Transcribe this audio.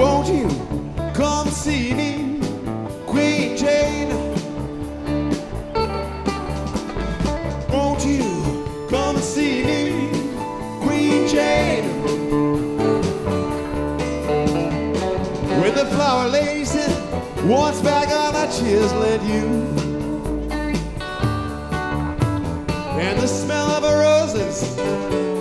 Won't you come see me, Queen Jane? Won't you come see me, Queen Jane? When the flower lace once back on I chiseled you, and the smell of her roses